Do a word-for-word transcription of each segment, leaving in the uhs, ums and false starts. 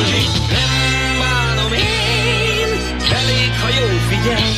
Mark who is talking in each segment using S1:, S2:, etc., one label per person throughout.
S1: Józsi, nem bánom én, elég, ha jól figyelj.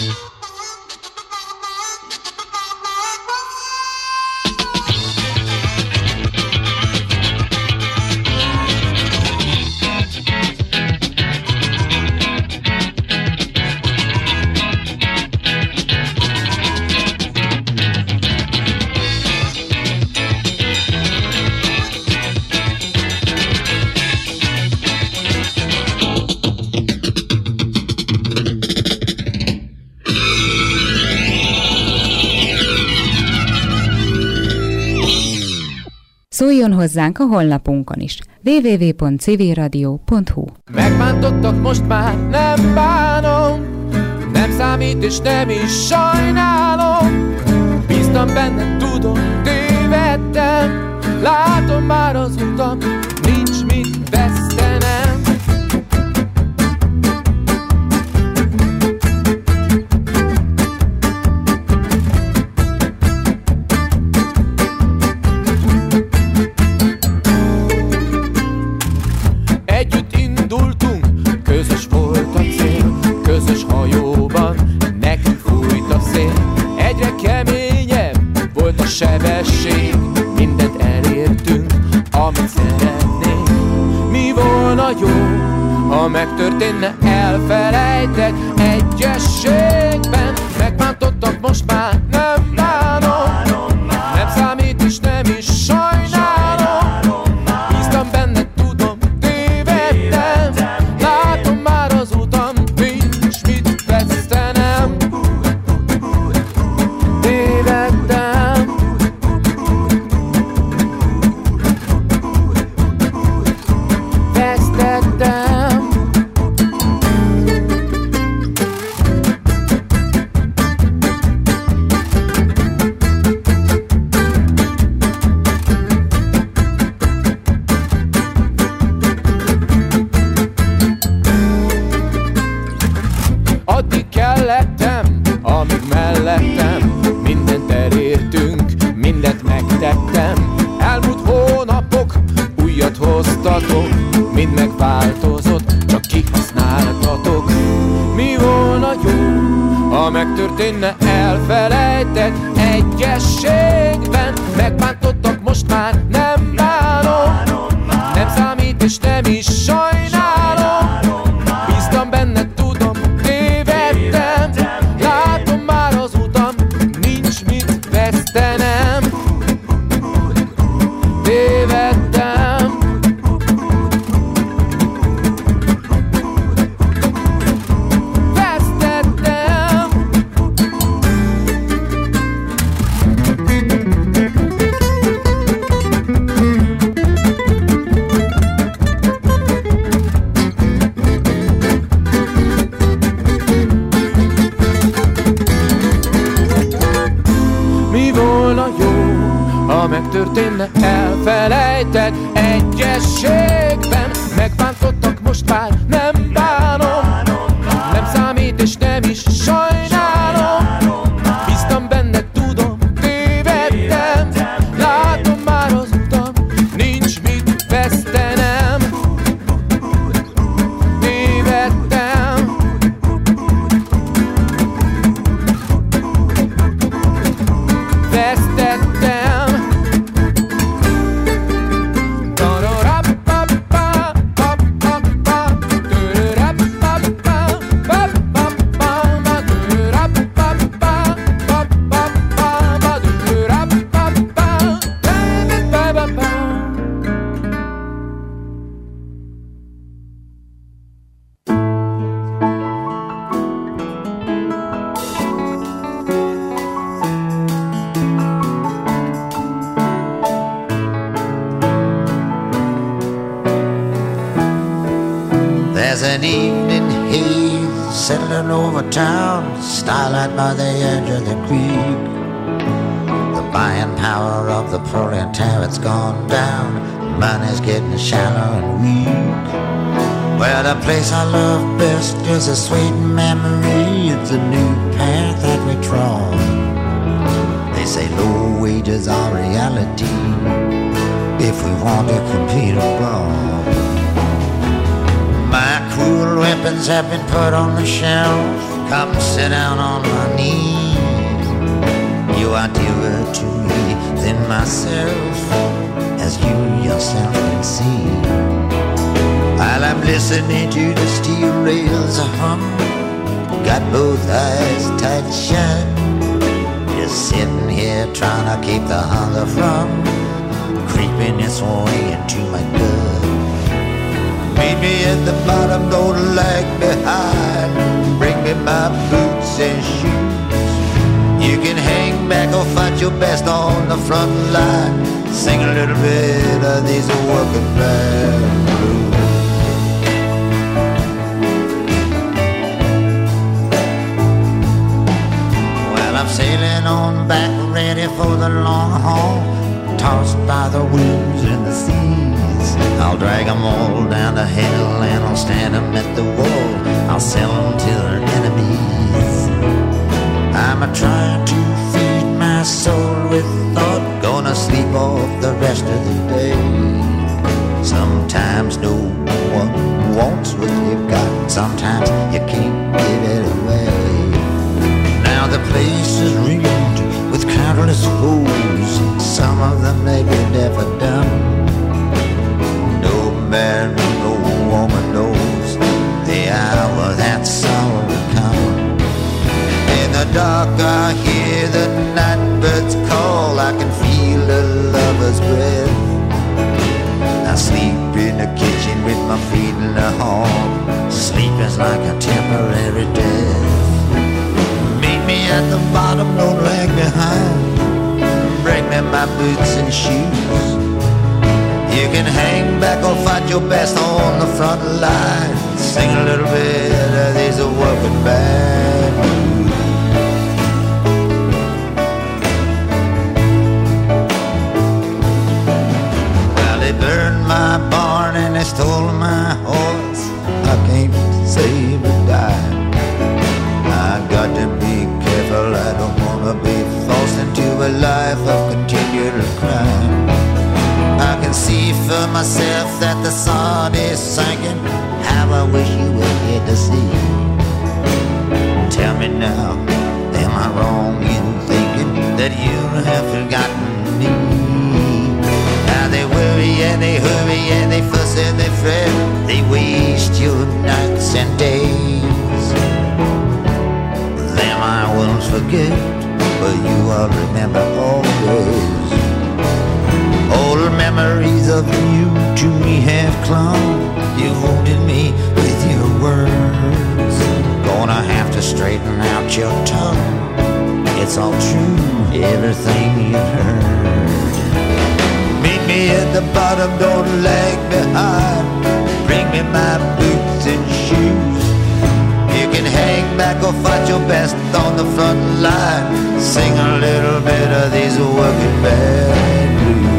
S2: Szóljon hozzánk a honlapunkon is. double-u double-u double-u pont civil radio pont hu.
S3: Megbántottak, most már nem bánom, nem számít és nem is sajnálom. Bíztam benne, tudom, tévedtem, látom már az utam, nincs mit vesztenem. Sebesség, mindent elértünk, amit szeretnénk. Mi volna jó, ha megtörténne, elfelejtek egyességben. Megbántottak, most már nem bánom, nem számít és nem is sajnálom. Bíztam benne, tudom, tévedtem, látom már az utam, nincs mit vesztenem. Tévedtem. Addig kellettem, amíg mellettem, mindent elértünk, mindent megtettem. Elmúlt hónapok újat hoztatok, mind megváltozott, csak kihasználtatok. Mi volna jó, ha megtörténne, elfelejtek egyességben. Megbántottak, most már nem bánom, nem számít és nem is sajnálom. Bíztam benne, tudom, tévedtem, látom már az utam, nincs mit vesztenem. Tévedtem. Vesztettem. Mi volna jó, ha megtörténne, elfelejtek egyességben. Megbántottak, most már nem bánom, nem számít és nem is sajnálom. Bíztam benne, tudom, tévedtem, látom már az utam, nincs mit vesztenem. Tévedtem. Vesztettem.
S4: There's an evening haze settling over town, starlight by the edge of the creek. The buying power of the proletariat's gone down, money's getting shallow and weak. Well, the place I love best is a sweet memory. It's a new path that we trod. They say low wages are reality if we want to compete abroad. violins have been put on the shelf. Come sit down on my knee. You are dearer to me than myself, as you yourself can see. While I'm listening to the steel rails hum, got both eyes tight shut, just sitting here trying to keep the hunger from creeping its way into my gut. Meet me at the bottom, don't lag behind. Bring me my boots and shoes. You can hang back or fight your best on the front line. Sing a little bit of these working man blues. Well, I'm sailing on back, ready for the long haul, tossed by the winds and the seas. I'll drag them all down to hell and I'll stand them at the wall. I'll sell them to their enemies. I'm a trying to feed my soul with thought, gonna sleep off the rest of the day. Sometimes no one wants what you've got, sometimes you can't give it away. Now the place is ringed with countless fools, some of them maybe never done. No man, no woman knows the hour that sorrow will come. In the dark I hear the night birds call, I can feel a lover's breath. I sleep in the kitchen with my feet in the hall. Sleep is like a temporary death. Meet me at the bottom, don't lag behind. Bring me my boots and shoes. You can hang back or fight your best on the front line. Sing a little bit of these working band blues. Well, they burned my barn and they stole my horse. I can't save a dime. I got to be careful, I don't wanna be forced into a life of continual crime. I can see for myself that the sun is sinking. How I wish you were here to see. Tell me now, am I wrong in thinking that you have forgotten me? Now they worry and they hurry and they fuss and they fret. They waste your nights and days. Them I won't forget, but you I'll remember always. Old memories of you to me have clung. You wounded me with your words. Gonna have to straighten out your tongue. It's all true, everything you've heard. Meet me at the bottom, don't lag behind. Bring me my boots and shoes. You can hang back or fight your best on the front line. Sing a little bit of these working band blues.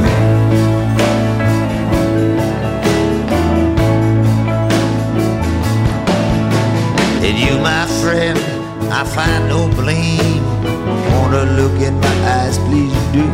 S4: And you, my friend, I find no blame. Wanna look in my eyes, please do.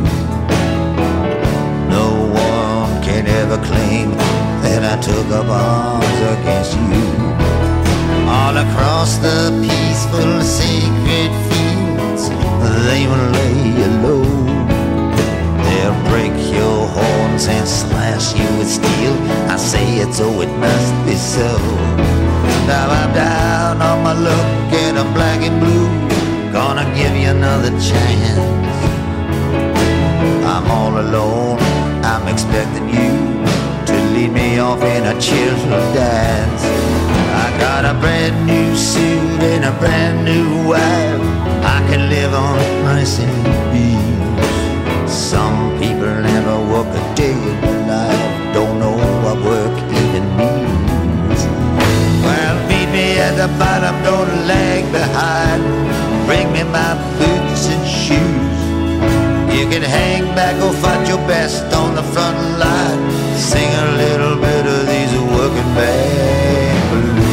S4: No one can ever claim that I took up arms against you. All across the peaceful, sacred fields, they will lay you low. They'll break your horns and slash you with steel. I say it so it must be so. Now I'm down on my luck and I'm black and blue. Gonna give you another chance. I'm all alone, I'm expecting you to lead me off in a cheerful dance. I got a brand new suit and a brand new wife. I can live on rice and beans. Some people never work a day in their life, don't know what work even means. Well, meet me at the bottom, don't lag behind. Bring me my boots and shoes. You can hang back or fight your best on the front line. Sing a little bit of these working band blues.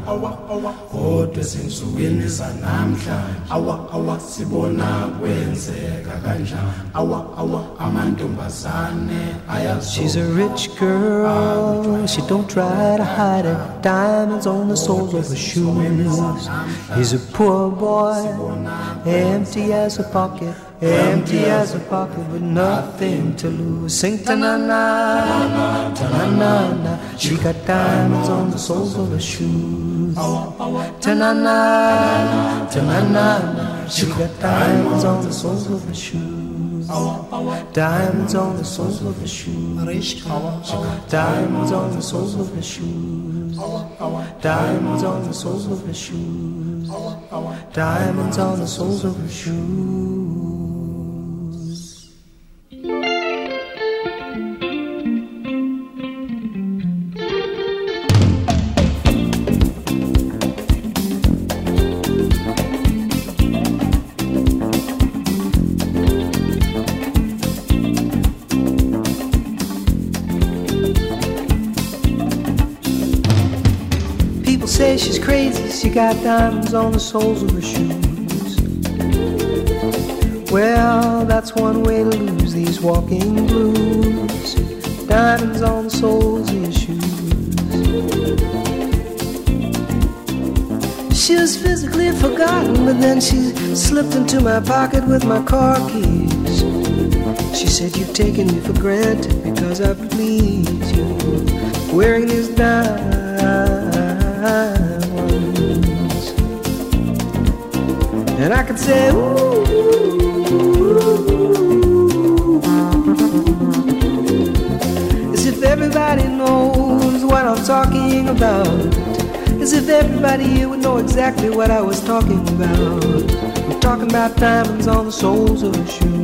S5: kodwa ezinsukwini zanamhlanje awa awa sibona kwenzeka kanjani awa awa amantombazane ayazo.
S6: She's a rich girl, she don't try to hide it. Diamonds on the soles of her shoes. He's a poor boy, empty as a pocket, empty as a pocket with nothing to lose. Sing ta-na-na, ta-na-na-na. She got diamonds on the soles of her shoes. Ta-na-na, ta-na-na-na. She got diamonds on the soles of her shoes. Diamonds on the soles of her shoes. Diamonds on the soles of her shoes. Diamonds on the soles of her shoes. Diamonds on the soles of her shoes. Say she's crazy, she got diamonds on the soles of her shoes. Well, that's one way to lose these walking blues. Diamonds on the soles of your shoes. She was physically forgotten, but then she slipped into my pocket with my car keys. She said, you've taken me for granted because I please you. Wearing these diamonds. And I could say, ooh, as if everybody knows what I'm talking about. As if everybody here would know exactly what I was talking about. I'm talking about diamonds on the soles of her shoes.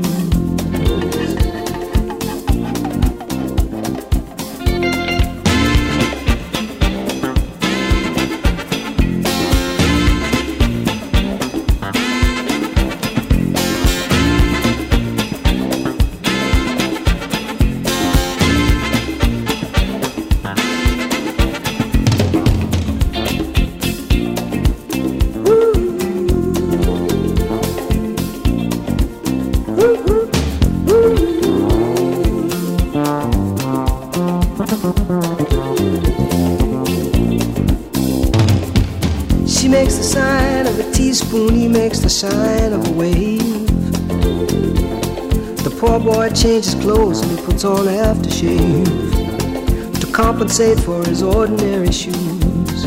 S6: She makes the sign of a teaspoon, he makes the sign of a wave. The poor boy changes clothes and he puts on aftershave to compensate for his ordinary shoes.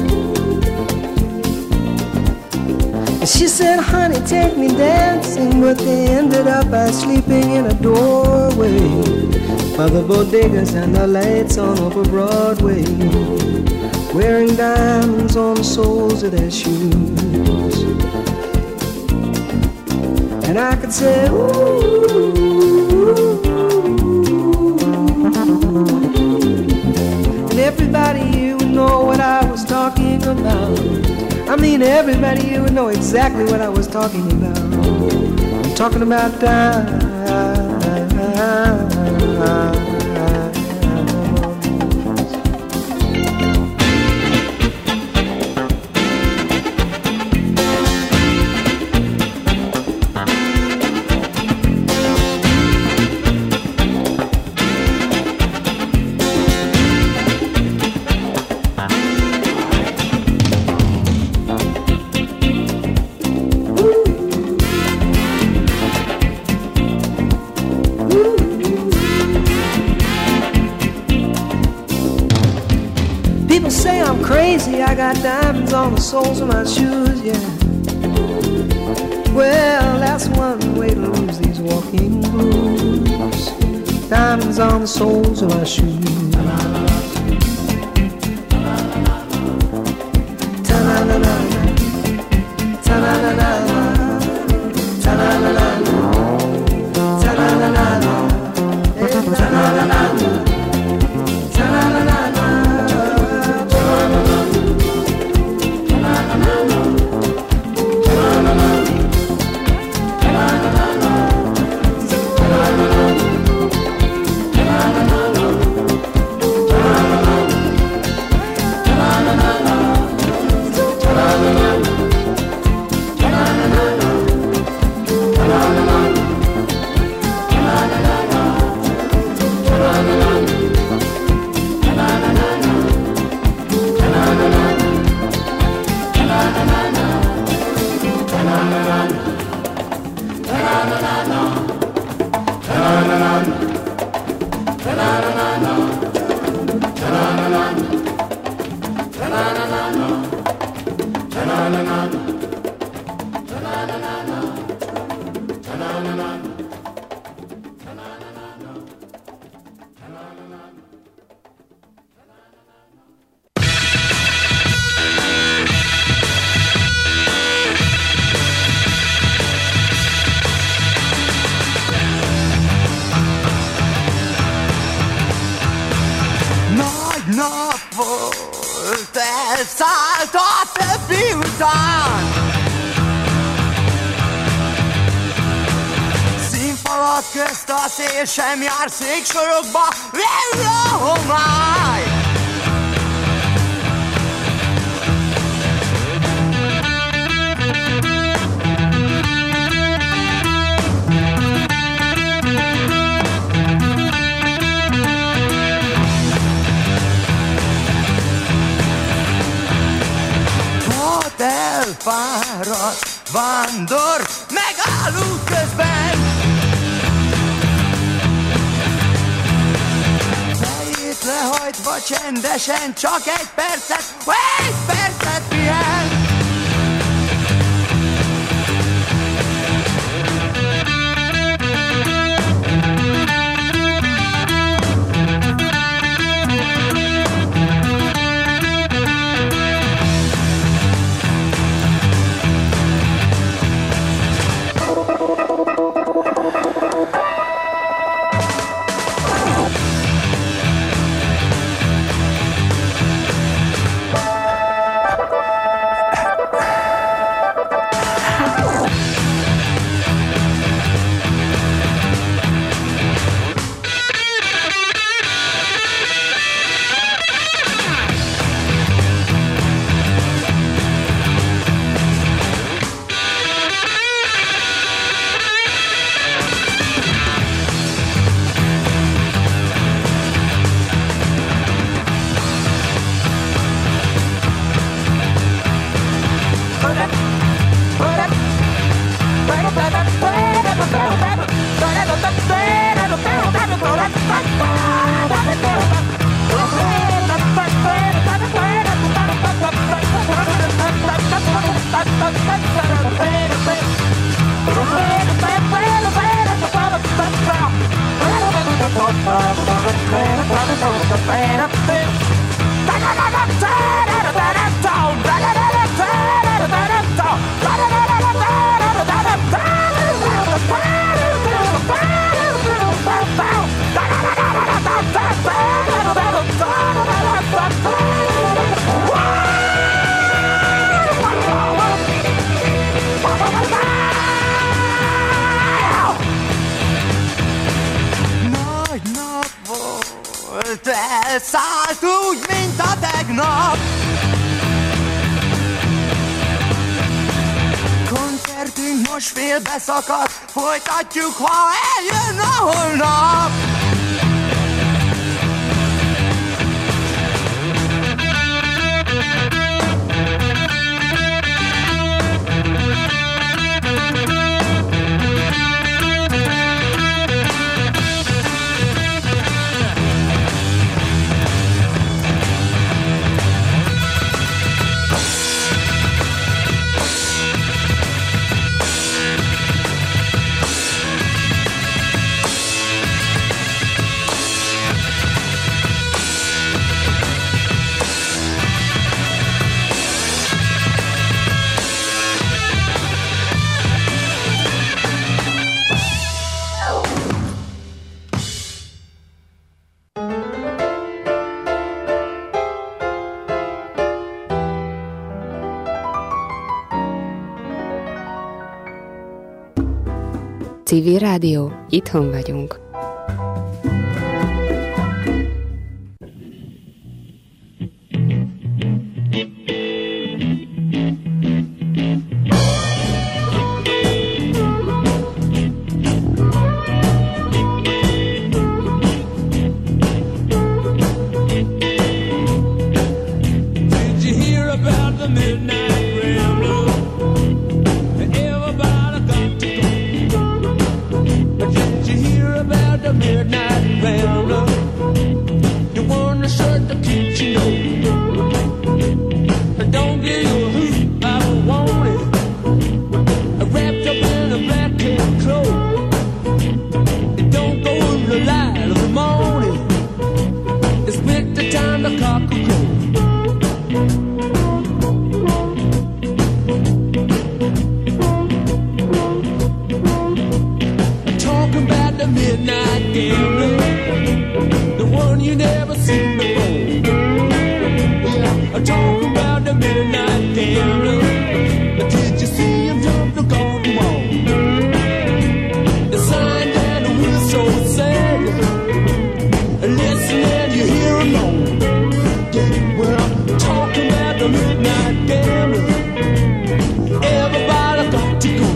S6: And she said, honey, take me dancing, but they ended up by sleeping in a doorway by the bodegas and the lights on over Broadway, wearing diamonds on the soles of their shoes. And I could say, ooh, and everybody here would know what I was talking about. I mean, everybody here would know exactly what I was talking about. I'm talking about diamonds. People say I'm crazy, I got diamonds on the soles of my shoes, yeah. Well, that's one way to lose these walking blues. Diamonds on the soles of my shoes. Ta-na-na-na, ta-na-na-na, ta-na-na-na, ta-na-na-na, ta-na-na-na, ta-na-na-na.
S7: Elszállt a többi után. Színfalak közt a szél sem jár, széksorokba leül a homály. Elfáradt vándor megáll út közben. Fejét lehajtva csendesen csak egy percet, egy percet pihen. Elszállt úgy, mint a tegnap. Koncertünk most félbeszakadt, folytatjuk, ha eljön a holnap.
S8: Civil Rádió, itthon vagyunk.
S9: Did you hear about the midnight rain?
S1: gambler, the one you never seen before. Yeah, I'm talking about the midnight gambler. Did you see him jump the garden wall? The sign and the whistle sang. Listen and you hear him moan. Yeah, well, I'm talking about the midnight gambler. Everybody got to go.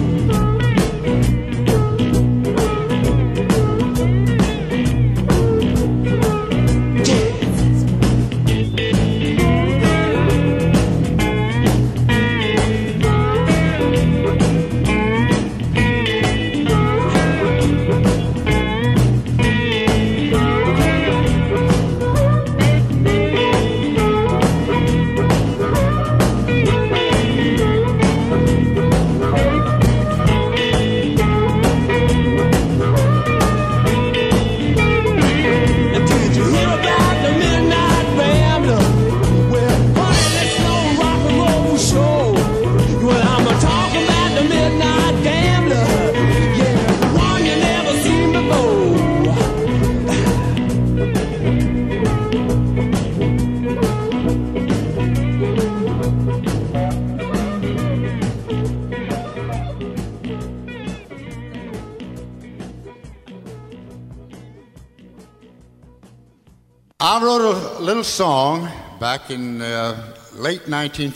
S9: I wrote a little song back in uh, late nineteen